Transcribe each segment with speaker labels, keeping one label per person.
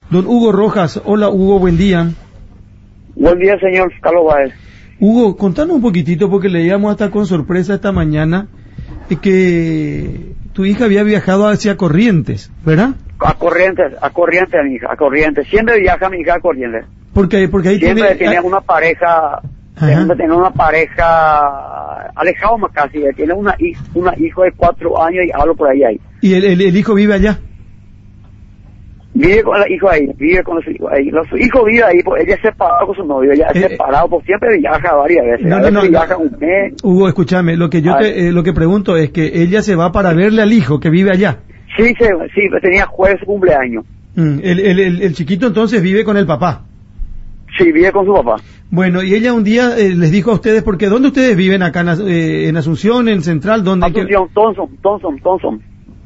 Speaker 1: Don Hugo Rojas. Hola, Hugo, buen día.
Speaker 2: Buen día, señor Carlos Báez.
Speaker 1: Hugo, contanos un poquitito, porque leíamos hasta con sorpresa esta mañana que tu hija había viajado hacia Corrientes, ¿verdad?
Speaker 2: A Corrientes, mi hija, a Corrientes. Siempre viaja mi hija a Corrientes.
Speaker 1: Porque ahí
Speaker 2: siempre tiene una pareja, siempre tiene una pareja alejado más casi. Tiene una hijo de 4 años y hablo por ahí.
Speaker 1: ¿Y el hijo vive allá?
Speaker 2: Vive con el hijo ahí, vive con su hijo ahí. Su hijo vive ahí, pues ella es separado con su novio, ella es separado, pues siempre viaja varias veces.
Speaker 1: No,
Speaker 2: viaja un mes.
Speaker 1: Hugo, escúchame, lo que yo lo que pregunto es que ella se va para verle al hijo que vive allá.
Speaker 2: Sí, tenía jueves cumpleaños.
Speaker 1: El chiquito entonces vive con el papá.
Speaker 2: Sí, vive con su papá.
Speaker 1: Bueno, y ella un día les dijo a ustedes, porque ¿dónde ustedes viven acá en Asunción, en Central? ¿Dónde?
Speaker 2: Asunción, Thompson.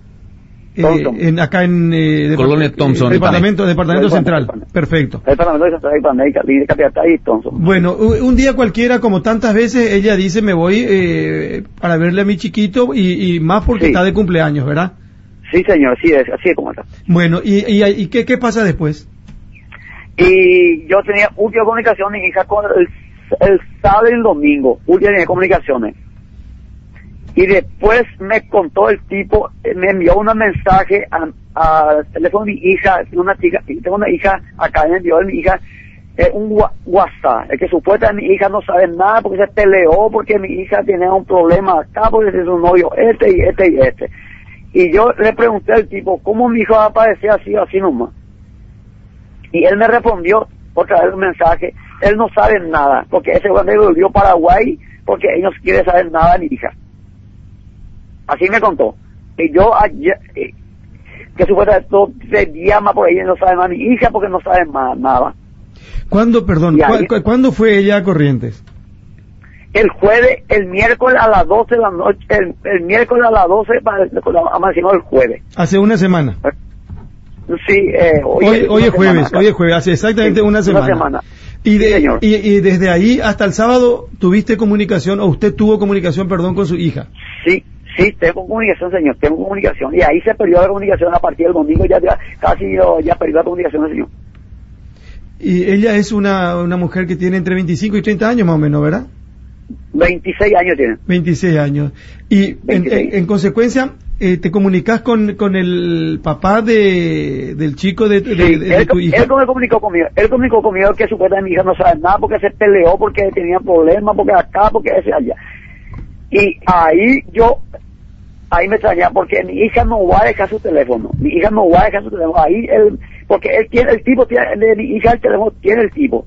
Speaker 1: Acá en
Speaker 3: Colonia Thompson,
Speaker 1: departamento central. Perfecto.
Speaker 2: Departamento central y Thompson.
Speaker 1: Bueno, un día cualquiera, como tantas veces, ella dice, me voy para verle a mi chiquito y más porque está de cumpleaños, ¿verdad?
Speaker 2: Sí, señor, así es como está.
Speaker 1: Bueno, ¿y qué pasa después?
Speaker 2: Y yo tenía última comunicación, mi hija, con el sábado y el domingo, última comunicaciones. Y después me contó el tipo, me envió un mensaje al teléfono de mi hija, tengo una hija acá, me envió mi hija un WhatsApp, que supuestamente mi hija no sabe nada porque se peleó, porque mi hija tiene un problema acá, porque es un novio este. Y yo le pregunté al tipo, ¿cómo mi hijo va a aparecer así nomás? Y él me respondió otra vez un mensaje, él no sabe nada, porque ese cuando volvió a Paraguay, porque él no quiere saber nada de mi hija. Así me contó. Y yo ayer, que supuestamente se llama por ahí, no sabe más mi hija porque no sabe más nada.
Speaker 1: ¿Cuándo fue ella a Corrientes?
Speaker 2: El miércoles a las 12 de la noche, el miércoles a las 12 amanecimos el jueves.
Speaker 1: Hace una semana.
Speaker 2: Sí,
Speaker 1: hoy es jueves, hace exactamente una semana. Y desde ahí hasta el sábado tuviste comunicación, o usted tuvo comunicación, con su hija.
Speaker 2: Sí, tengo comunicación, señor, y ahí se perdió la comunicación a partir del domingo, ya perdió la comunicación, señor.
Speaker 1: Y ella es una mujer que tiene entre 25 y 30 años más o menos, ¿verdad?
Speaker 2: 26 años tiene.
Speaker 1: 26 años. Y en consecuencia, ¿te comunicas con el papá del chico de tu hija?
Speaker 2: Él me comunicó conmigo que supuestamente mi hija no sabe nada porque se peleó, porque tenía problemas, porque acá, porque ese allá. Y ahí me extrañaba porque mi hija no va a dejar su teléfono. Ahí porque el tipo de mi hija el teléfono tiene el tipo.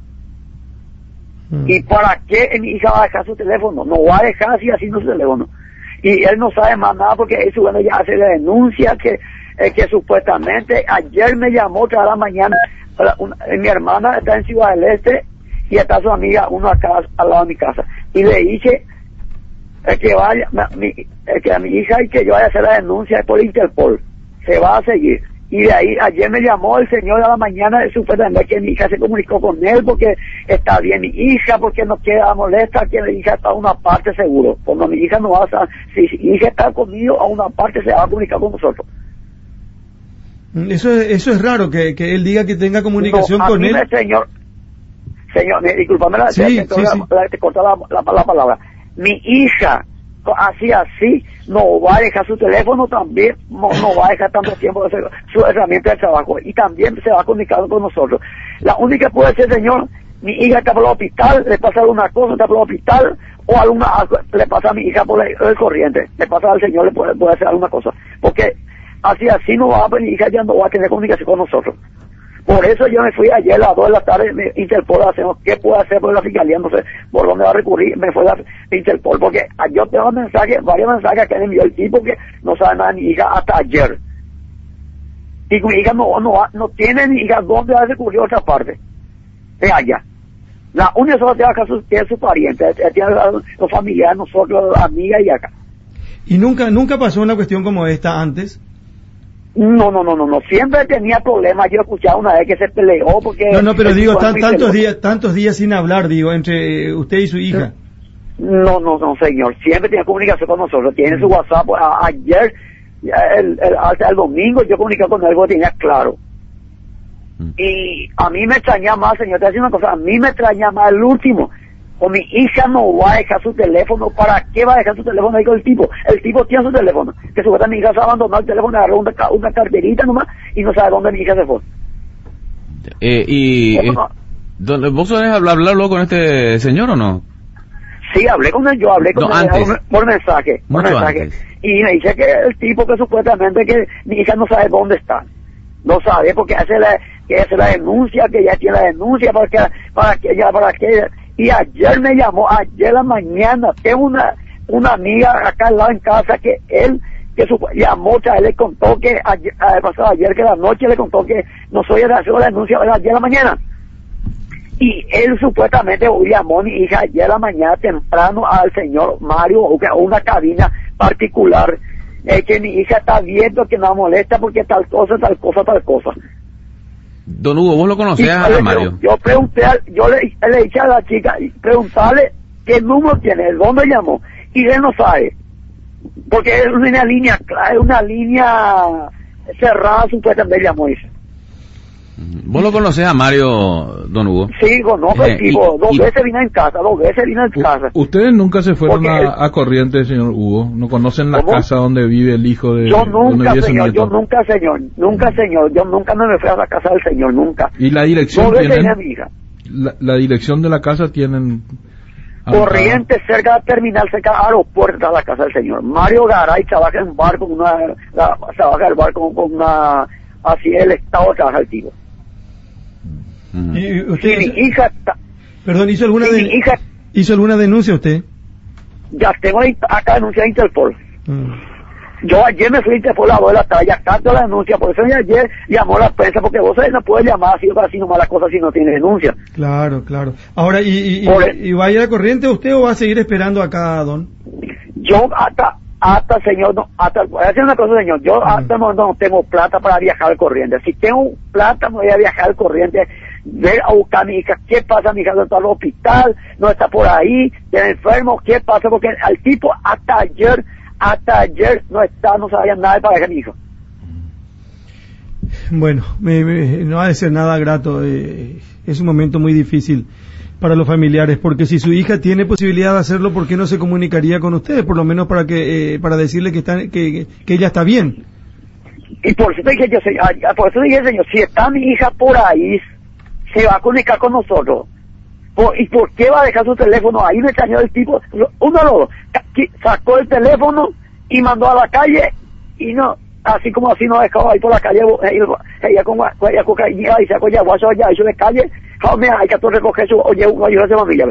Speaker 2: ¿Y para qué mi hija va a dejar su teléfono? No va a dejar así no su teléfono. Y él no sabe más nada porque él ya hace la denuncia que supuestamente ayer me llamó otra vez a la mañana. Mi hermana está en Ciudad del Este y está su amiga, uno acá al lado de mi casa. Y le dije que a mi hija y que yo vaya a hacer la denuncia por Interpol. Se va a seguir. Y de ahí, ayer me llamó el señor a la mañana, supuestamente que mi hija se comunicó con él porque está bien mi hija, porque no queda molesta, que mi hija está a una parte seguro. Cuando mi hija no va a, si mi hija está conmigo, a una parte se va a comunicar con nosotros.
Speaker 1: Eso es raro, que él diga que tenga comunicación con él.
Speaker 2: Señor, discúlpame, te corta la palabra. Mi hija, así, no va a dejar su teléfono también, no va a dejar tanto tiempo hacer su herramienta de trabajo y también se va a comunicar con nosotros. La única puede ser, señor, mi hija está por el hospital, le pasa alguna cosa, está por el hospital, o le pasa a mi hija por el corriente, le pasa al señor, le puede hacer alguna cosa, porque así no va a venir, mi hija ya no va a tener comunicación con nosotros. Por eso yo me fui ayer a las 2 de la tarde, Interpol, hacemos qué puedo hacer por la fiscalía, no sé por dónde va a recurrir, me fue a Interpol, porque yo tengo varios mensajes que le envió el tipo que no sabe nada de mi hija hasta ayer. Y mi hija no tiene ni hija dónde va a recurrir a otra parte, de allá. La única sola que es su pariente, tiene los familiares, nosotros, amigas y acá.
Speaker 1: ¿Y nunca pasó una cuestión como esta antes?
Speaker 2: No, siempre tenía problemas. Yo escuchaba una vez que se peleó porque...
Speaker 1: No, pero digo, tantos días sin hablar, entre usted y su hija.
Speaker 2: No, señor, siempre tenía comunicación con nosotros, tiene su WhatsApp. Ayer, hasta el domingo, yo comunicé con él, porque tenía claro. Y a mí me extraña más, señor, te voy a decir una cosa, a mí me extraña más el último. O mi hija no va a dejar su teléfono, ¿para qué va a dejar su teléfono ahí con el tipo? El tipo tiene su teléfono, que supuestamente mi hija se abandonó el teléfono, agarró una carterita nomás y no sabe dónde mi hija se fue.
Speaker 3: ¿Vos sabés hablar luego con este señor o no?
Speaker 2: Sí, hablé con él, yo hablé con él
Speaker 3: antes.
Speaker 2: por mensaje.
Speaker 3: Antes.
Speaker 2: Y me dice que el tipo que supuestamente que mi hija no sabe dónde está. No sabe porque hace la denuncia, que ya tiene la denuncia para que y ayer me llamó, ayer la mañana, tengo una amiga acá al lado en casa que él llamó, él le contó que ayer que la noche le contó que no soy el hacer la denuncia ayer a la mañana. Y él supuestamente llamó a mi hija ayer a la mañana temprano al señor Mario, o una cabina particular, que mi hija está viendo que no molesta porque tal cosa.
Speaker 3: Don Hugo, ¿vos lo conocías a Mario?
Speaker 2: Yo pregunté, yo le dije a la chica, preguntarle qué número tiene, dónde llamó, y él no sabe, porque es una línea cerrada, supuestamente llamó eso.
Speaker 3: ¿Vos lo conocés a Mario, don Hugo?
Speaker 2: Sí, conozco el tipo, dos veces vino en casa.
Speaker 4: ¿Ustedes nunca se fueron a Corrientes, señor Hugo? ¿No conocen la casa donde vive el hijo de...
Speaker 2: Yo nunca, señor, yo nunca no me fui a la casa del señor, nunca.
Speaker 4: ¿Y la dirección
Speaker 2: tienen?
Speaker 4: La dirección de la casa tienen...
Speaker 2: Corrientes, cerca del terminal, cerca del aeropuerto, a la casa del señor. Mario Garay trabaja en un bar con una... Así es el estado trabaja el tipo.
Speaker 1: ¿Y usted,
Speaker 2: mi hija
Speaker 1: perdón, hizo alguna denuncia usted?
Speaker 2: Ya tengo acá denuncia de Interpol. Yo ayer me fui a Interpol a las 2 de la tarde, ya canto la denuncia, por eso ayer llamó a la prensa, porque vos no puedes llamar así nomás las cosas si no tiene denuncia.
Speaker 1: Claro. Ahora, ¿y va a ir a Corrientes usted o va a seguir esperando acá, don?
Speaker 2: Yo señor, voy a decir una cosa, señor, yo hasta no tengo plata para viajar al Corrientes. Si tengo plata, me voy a viajar al Corrientes, ver a buscar a mi hija. ¿Qué pasa? Mi hija no está al hospital, no está por ahí, está enfermo. ¿Qué pasa? Porque al tipo hasta ayer no sabía nada para dejar a mi hijo.
Speaker 1: Bueno, no ha de ser nada grato, es un momento muy difícil para los familiares, porque si su hija tiene posibilidad de hacerlo, ¿por qué no se comunicaría con ustedes? Por lo menos para decirle que ella está bien.
Speaker 2: Y por eso dije señor, si está mi hija por ahí, se va a comunicar con nosotros. ¿Y por qué va a dejar su teléfono ahí? Me extrañó el tipo, sacó el teléfono y mandó a la calle, y no, así no dejaba ahí por la calle, ella con cocaína y sacó ya guaso allá, eso de calle, hay que recoger su, ayuda a su familia.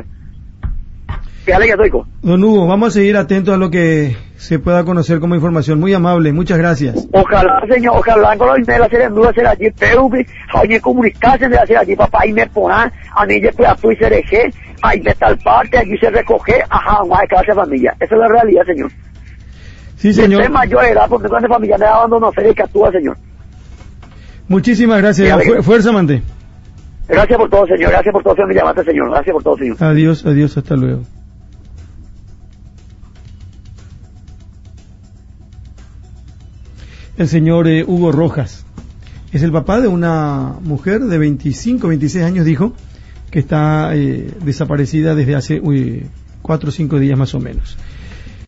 Speaker 1: Don Hugo, vamos a seguir atentos a lo que se pueda conocer como información. Muy amable, muchas gracias.
Speaker 2: Ojalá, señor, ojalá con los de la serie de hacer allí, pero hay que comunicarse de hacer allí, papá, y me ponen, a mí después fui se dejé, ahí de tal parte, aquí se recoge, más de cada familia. Esa es la realidad, señor.
Speaker 1: Sí, señor.
Speaker 2: Usted mayor de edad, porque cuando familia me abandonó, se que actúa, señor.
Speaker 1: Muchísimas gracias. Fuerza, Mante.
Speaker 2: Gracias por todo, señor. Gracias por todo, señor. Me llamaste, señor. Gracias por todo, señor.
Speaker 1: Adiós, hasta luego. El señor Hugo Rojas es el papá de una mujer de 25, 26 años, dijo, que está desaparecida desde hace 4 o 5 días más o menos.